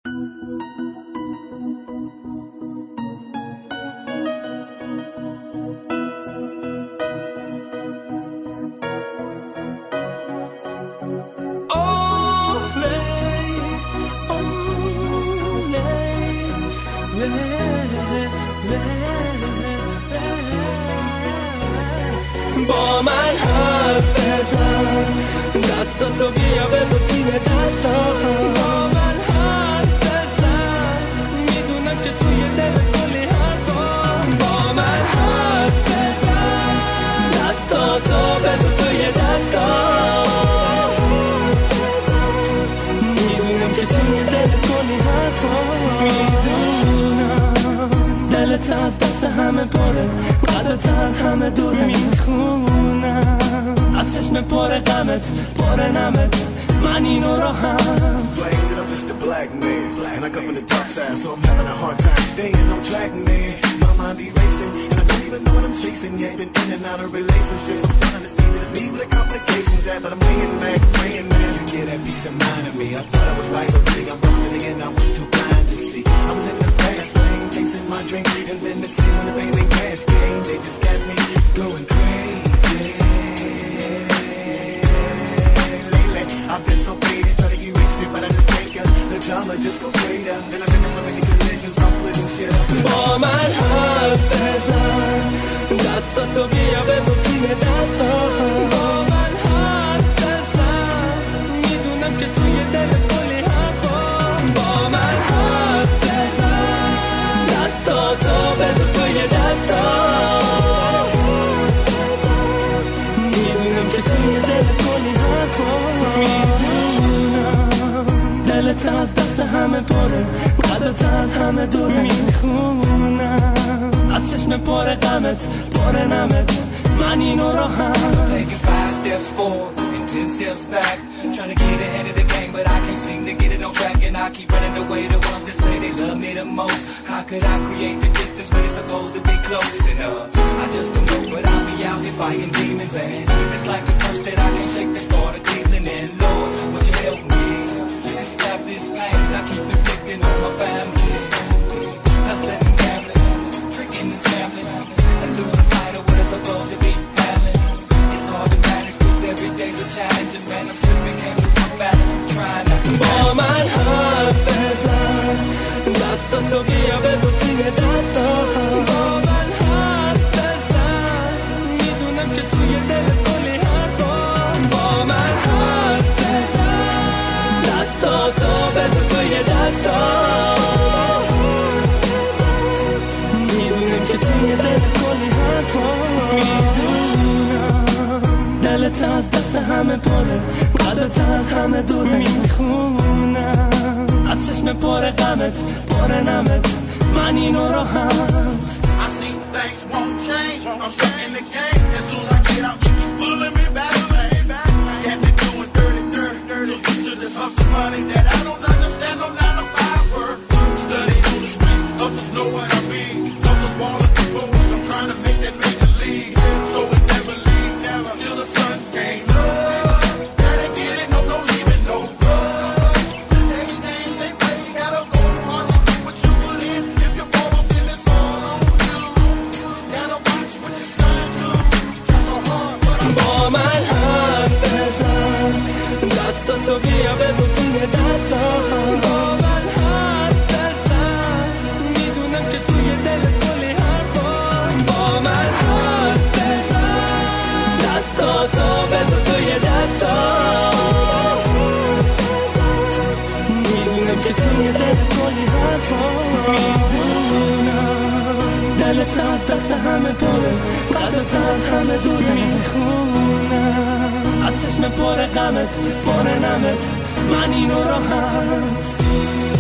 با من حرف بزن، دستاتو بیا بذار توی دستام. با من حرف بزن، میدونم که توی دل کلی حرفام. با من حرف بزن، دستاتو بذار توی دستام. میدونم که توی دل کلی حرفام. میدونم دلت از دست همه پره، قلبت از همه دوره. میخونم از چشم پر غمت، پر نمت، من اینو رو هم Blame that I'm just a black man, and I come from the dark side, so I'm having a hard time staying on track, man. My mind be racing, and I don't even know what I'm chasing yet. Been in and out of relationships, I'm starting to see that it's me with the complications at, but I'm laying back, praying, man, to get that peace of mind in me. I thought I was right, but really I'm wrong, and again I was too blind to see. I was in the fast lane, chasing my dream, and then the scene when the payment cash came, they just got me going crazy. Lately, I've been so faded, trying to erase it, but I just can't get the drama just goes straight up. And I've been in so many collisions, I'm putting shit up. با من حرف بزن، دستاتو بیا بذار توی دستام. با من حرف بزن، میدونم که توی دل کلی حرفام. با من حرف بزن، دستاتو بذار توی دستام. میدونم که توی دل کلی حرفام. میدونم دلت از دست همه پره، قلبت از همه دوره. میخونم از چشم پر غمت، پر نمت، من اینو رو هم Taking 5 steps forward and 10 steps back, trying to get ahead of the game, but I can't seem to get it on track. And I keep running away the ones that say they love me the most. How could I create the distance when it's supposed to be close enough? I just don't know, but I'll be out here fighting demons, and it's like a curse that I can't shake the start of dealing. And Lord, would you help me and stop this pain I keep inflicting on my family? Let's let them gambling, tricking and scambling, and losing sight of what it's supposed to be happening. It's hard to manage 'cause every day's a challenge, and man, I'm slipping, can't lose my balance. I'm trying not to. با من حرف بزن، دستاتو بیا بذار توی دستام. با من حرف بزن، میدونم که توی دل کلی حرفام. با من حرف بزن، دستاتو بذار توی دستام. میدونم که توی دل کلی حرفام. میدونم دلت از دست همه پره، قلبت از همه دوره. میخونم از چشم پر غمت، پر نمت، من اینو رو هم I see things won't change. I'm stuck in the game. As soon as I get out, you keep pulling me back. Got me doing dirty. So used to this hustle money that I don't understand. No 9 to 5 work. Study on the streets, hustles know what I mean. Hustles ballin' the goals. I'm trying to make that major league. So it never leave, till the sun came up. Gotta get it, no leaving, no run. Everything they play, gotta go hard to get what you put in. If you fall off, then it's all on you. Gotta watch what you sign to. Try so hard, but I'm با من حرف بزن، دستاتو بیا بذار توی دستام. با من حرف بزن، میدونم که توی دل کلی حرفام. با من حرف بزن، دستاتو بذار توی دستام. میدونم که توی دل کلی حرفام. میدونم دلت از دست همه پره، قلبت از همه دوره. میخونم از چشم پر غمت، پر نمت، من اینو رو هم